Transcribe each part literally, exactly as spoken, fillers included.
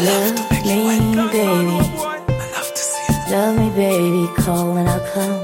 Love me, baby. I love to see it. Love me, baby. Call and I'll come.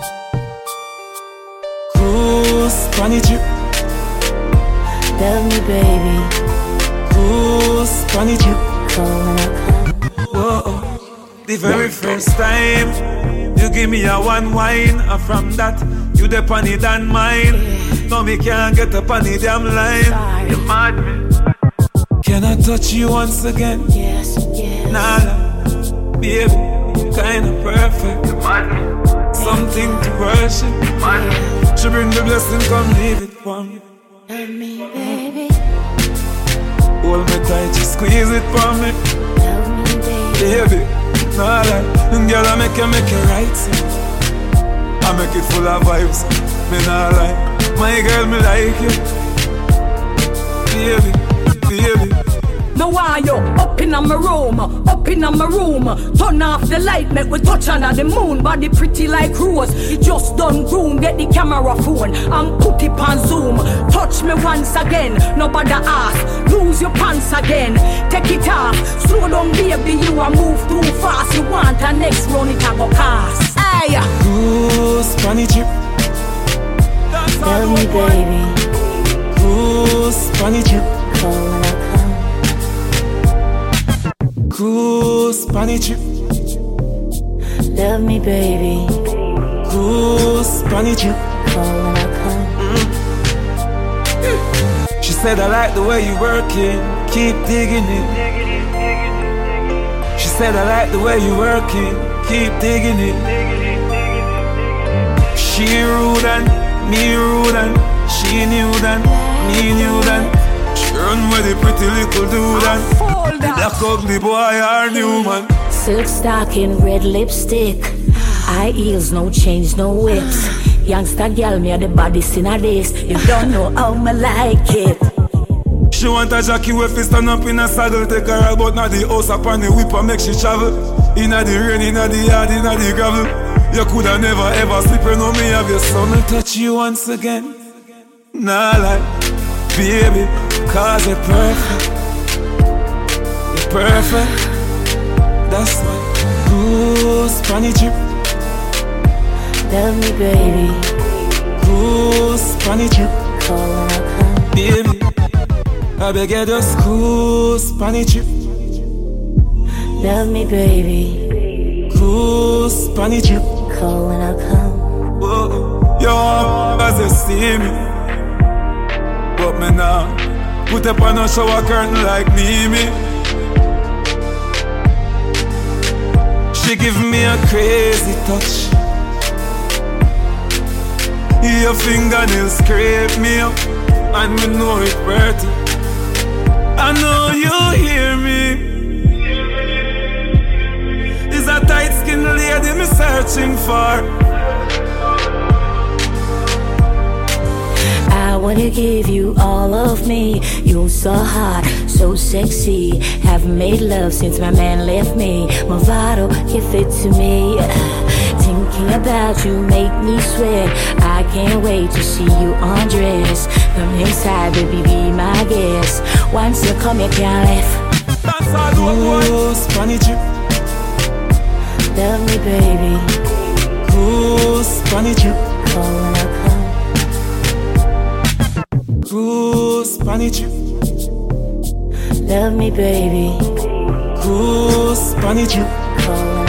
Cruise, funny trip. Love me, baby. Cruise, funny trip. Call and I'll come. Whoa, the very first time you give me a one wine, and from that you the funny than mine. Yeah. Now me can't get up on the damn line. Sorry. You mad me? Can I touch you once again? Yes, yes. Nah, nah, baby, kinda perfect. You mad me? Something to worship. You mad me? She bring the blessing, come leave it for me. Love me, baby. Hold me tight, you squeeze it for me. Love me, baby. Baby, nah lie, girl I make you make you right, see. I make it full of vibes, me nah lie. My girl, me like you. Baby, baby. No why you up in my room, up in my room. Turn off the light, make we touch under the moon. Body pretty like rose, it just done groom. Get the camera phone and put it on zoom. Touch me once again, nobody ask. Lose your pants again, take it off. Slow down baby, you a move too fast. You want a next run, it a go cast. Hey, Cruise, funny trip. Love me, baby. Cruise, funny trip. Call and I'll come. Cruise, funny trip. Love me, baby. Cruise, funny trip. Call and I'll come. Mm. She said I like the way you working, keep digging it. She said I like the way you working, keep digging it. She rude and me rude and she knew that, me knew that. She run with the pretty little dude and black ugly boy are new man. Silk stocking, red lipstick. High heels, no chains, no whips. Youngster girl, me a the baddest in a days. You don't know how me like it. She want a jockey with fi stand up in a saddle. Take her out but not the house upon the whip and make she travel. Inna the rain, inna the yard, inna the gravel. You coulda never ever sleep and know me have your son. I touch you once again. Nah like, baby, cause you're perfect. You're perfect. That's why. Cruise, funny trip. Love me, baby. Cruise, funny trip. Call and I'll come. Baby, I beg you just cruise, funny trip. Love me, baby. Cruise, funny trip. Call and I'll come. Whoa, yo, as you see me, but me now put up on a shower curtain like Mimi. She give me a crazy touch. Your fingernails scrape me up, and me know it worth it. I know you hear me. Is a tight skinned lady me searching for. I wanna give you all of me. You're so hot, so sexy. Haven't made love since my man left me. Movado, give it to me. Thinking about you make me sweat. I can't wait to see you undress. Come inside, baby, be my guest. Once you come, you can't left. Cruise, funny trip. Love me, baby. Cruise, funny trip. Call and I'll come. Cruise, funny trip. Love me, baby. Cruise, funny trip. Call